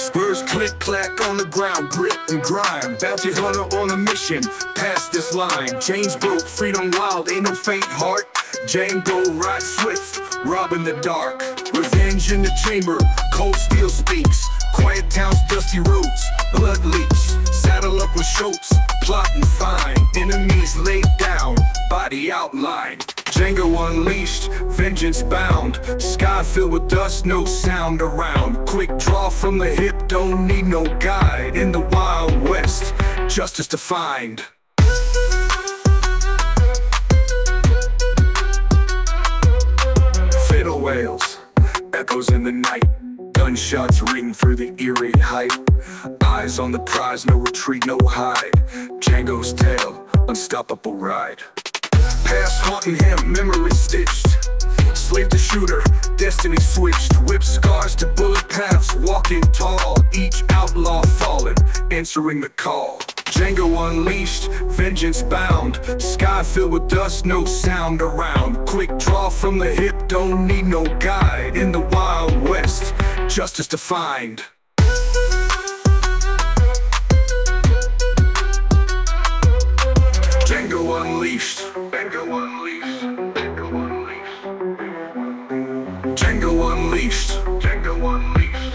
Spurs click clack on the ground, grit and grind. Bounty hunter on a mission, past this line. Chains broke, freedom wild, ain't no faint heart. Django ride swift, robbing the dark. Revenge in the chamber, cold steel speaks. Quiet town's dusty roads, blood leaks. Saddle up with Schultz, plotting fine. Enemies laid down, body outlined. Django unleashed, vengeance bound. Sky filled with dust, no sound around. Quick draw from the hip, don't need no guide. In the Wild West, justice to find. Fiddle wails, echoes in the night. Gunshots ring through the eerie height. Eyes on the prize, no retreat, no hide. Django's tale, unstoppable ride. Past haunting him, memory stitched. Slave to shooter, destiny switched. Whip scars to bullet paths, walking tall. Each outlaw fallen, answering the call. Django unleashed, vengeance bound. Sky filled with dust, no sound around. Quick draw from the hip, don't need no guide. In the Wild West, justice to find. Django unleashed, Django unleashed, Django unleashed, Django unleashed, Django unleashed,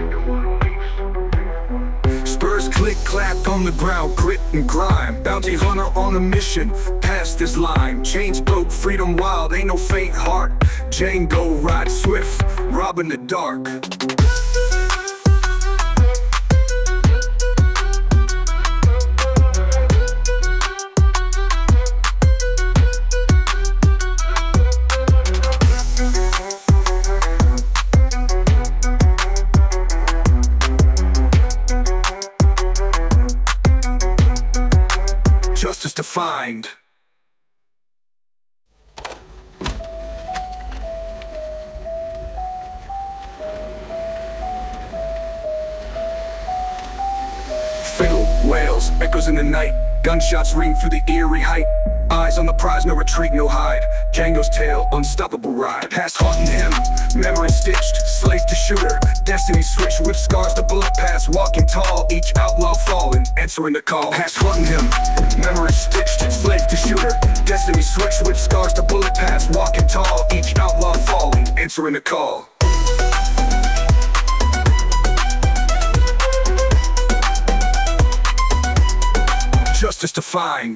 Django unleashed. Spurs click clack on the ground, grit and grime. Bounty hunter on a mission, past this line. Chains broke, freedom wild, ain't no faint heart. Django ride swift, robbing the dark. Justice to find. Fiddle wails, echoes in the night. Gunshots ring through the eerie height. Eyes on the prize, no retreat, no hide. Django's tale, unstoppable ride. Past haunting him, memory stitched. Slave to shooter, destiny switched. Whip scars to bullet paths, walking tall. Each outlaw fallen, answering the call. Past haunting him, memory stitched. Slave to shooter, destiny switched. Whip scars to bullet paths, walking tall. Each outlaw fallen, answering the call. Justice to find.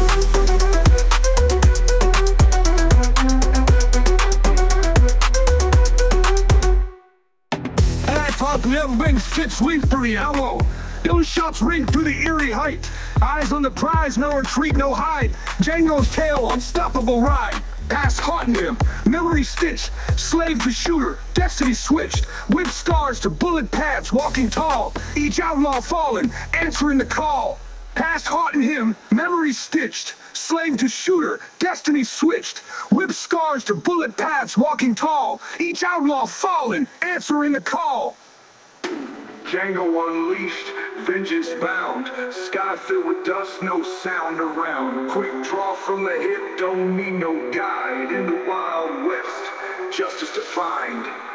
Never been shit sweet for the ammo. Those shots ring through the eerie height. Eyes on the prize, no retreat, no hide. Django's tale, unstoppable ride. Past haunting him, memory stitched. Slave to shooter, destiny switched. Whip scars to bullet paths, walking tall. Each outlaw fallen, answering the call. Past haunting him, memory stitched. Slave to shooter, destiny switched. Whip scars to bullet paths, walking tall. Each outlaw fallen, answering the call. Django unleashed, vengeance bound. Sky filled with dust, no sound around. Quick draw from the hip, don't need no guide. In the Wild West, justice to find.